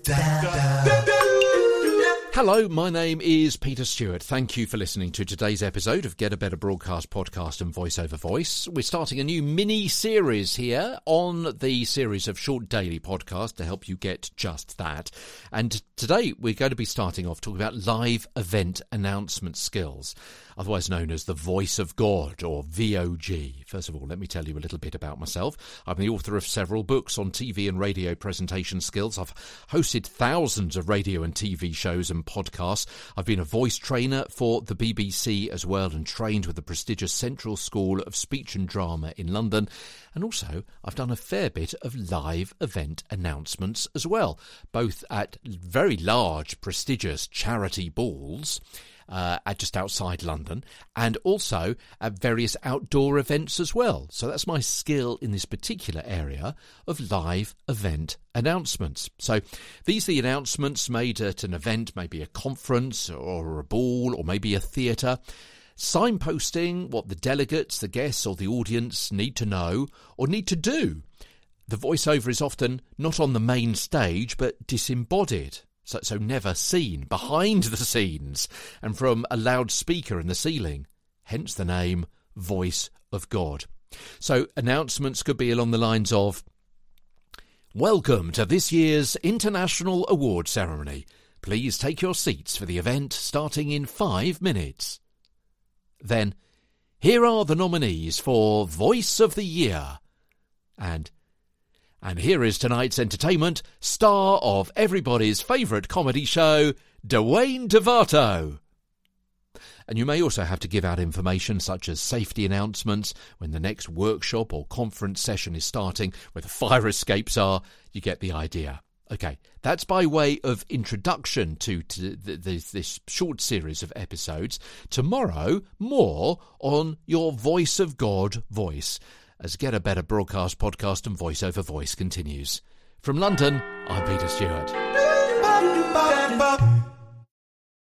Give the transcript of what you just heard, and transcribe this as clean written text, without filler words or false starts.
Hello, my name is Peter Stewart. Thank you for listening to today's episode of Get a Better Broadcast Podcast and Voice Over Voice. We're starting a new mini-series here on the series of short daily podcasts to help you get just that. And today we're going to be starting off talking about live event announcement skills, otherwise known as the Voice of God, or VOG. First of all, let me tell you a little bit about myself. I'm the author of several books on TV and radio presentation skills. I've hosted thousands of radio and TV shows and podcasts. I've been a voice trainer for the BBC as well, and trained with the prestigious Central School of Speech and Drama in London. And also, I've done a fair bit of live event announcements as well, both at very large, prestigious charity balls, just outside London, and also at various outdoor events as well. So that's my skill in this particular area of live event announcements. So these are the announcements made at an event, maybe a conference or a ball or maybe a theatre, signposting what the delegates, the guests or the audience need to know or need to do. The voiceover is often not on the main stage but disembodied. So never seen, behind the scenes, and from a loudspeaker in the ceiling. Hence the name Voice of God. So announcements could be along the lines of, "Welcome to this year's International Award Ceremony. Please take your seats for the event starting in 5 minutes. Then, here are the nominees for Voice of the Year. And here is tonight's entertainment, star of everybody's favourite comedy show, Dwayne DeVato." And you may also have to give out information such as safety announcements when the next workshop or conference session is starting, where the fire escapes are. You get the idea. Okay, that's by way of introduction to this short series of episodes. Tomorrow, more on your Voice of God voice, as Get a Better Broadcast Podcast and Voice Over Voice continues. From London, I'm Peter Stewart.